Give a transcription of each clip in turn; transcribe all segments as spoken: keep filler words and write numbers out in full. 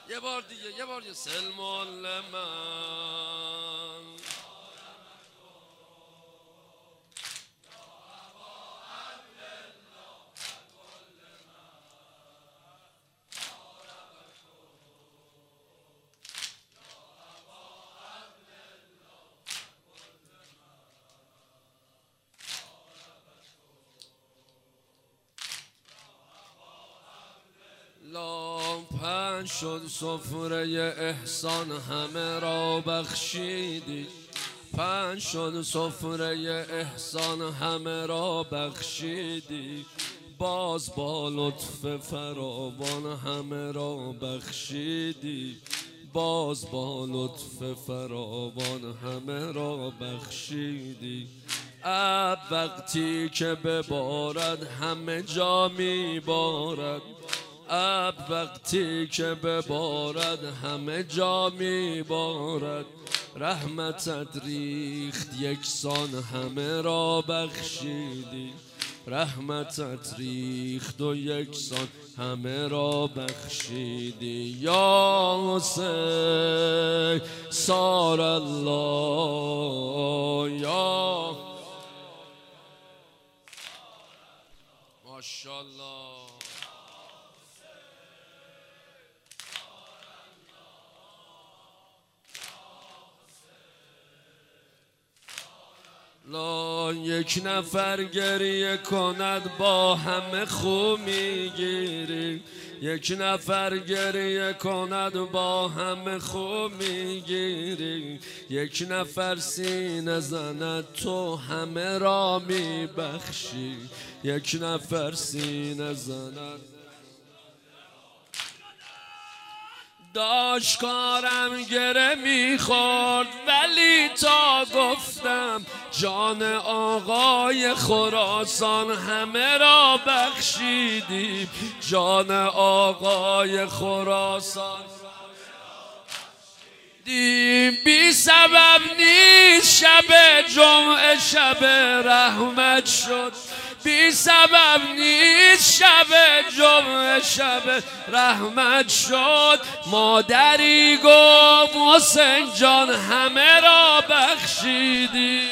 یه بار دیگه یه بار دیگه سلمان من پنج شد سفره احسان همه را بخشیدی پنج شد سفره احسان همه را بخشیدی باز با لطف فراوان همه را بخشیدی باز با لطف فراوان همه را بخشیدی اب وقتی که ببارد همه جا میبارد اب وقتی که ببارد همه جا میبارد رحمتت ریخت یکسان همه را بخشیدی رحمتت ریخت و یکسان همه را بخشیدی یا حسین سار الله یا ماشاءالله لا یک نفر گریه کند با همه خو میگیری یک نفر گریه کند با همه خو میگیری یک نفر سینه زند تو همه را میبخشی یک نفر سینه زند داشت کارم گره میخورد ولی تا گفتم جان آقای خراسان همه را بخشیدی جان آقای خراسان دی بی سبب نیست شب جمعه شب رحمت شد بی سبب نیست شب جمعه شب رحمت شد مادری گفت حسین جان همه را بخشیدی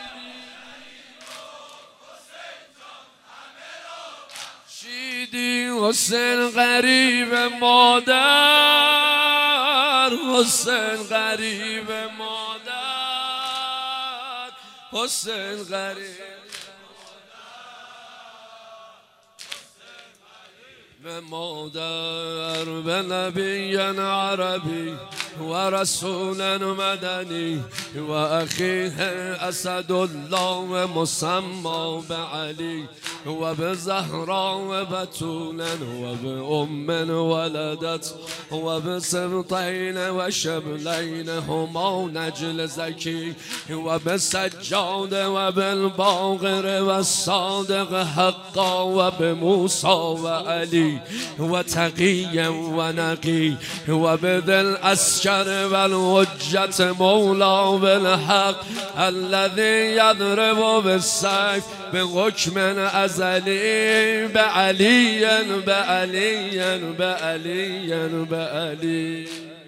شیدی حسین غریب مادر حسین غریب مادر حسین غریب به مادر به نبی عربی و رسول مدنی و اخیه اسد الله مسمى به علی و به زهرا و بتول و به ام ولدت و به سبطین و شبلین هما نجل زکی و به سجاد و بالباقر و صادق حقا و به موسی و علی و تقی و نقی و به دل اسکر و الحجت مولا بالحق الذي يضرب بالسيف بحكم ازلی به علی به علی به علی به علی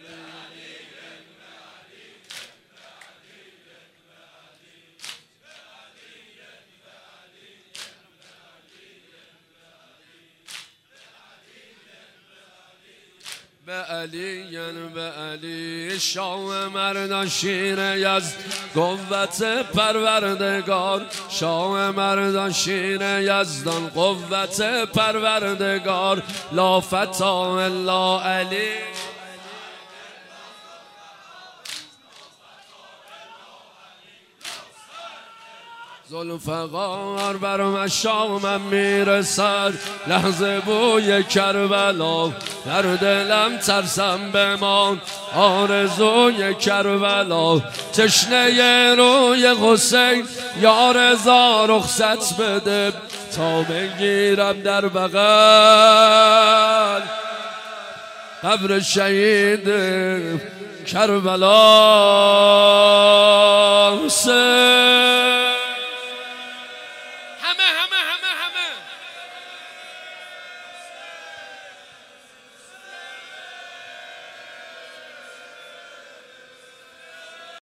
به علی به علی شاه مردان شیر یزد قوت پروردگار شاه مردان شیر یزدان قوت پروردگار لا فتا الا علی ذوالفقار بر مشامم میرسد لحظه بوی کربلا در دلم ترسم بمان آرزوی کربلا تشنه روی حسین یا رضا رخصت بده تا بگیرم در بغل قبر شهید کربلا حسین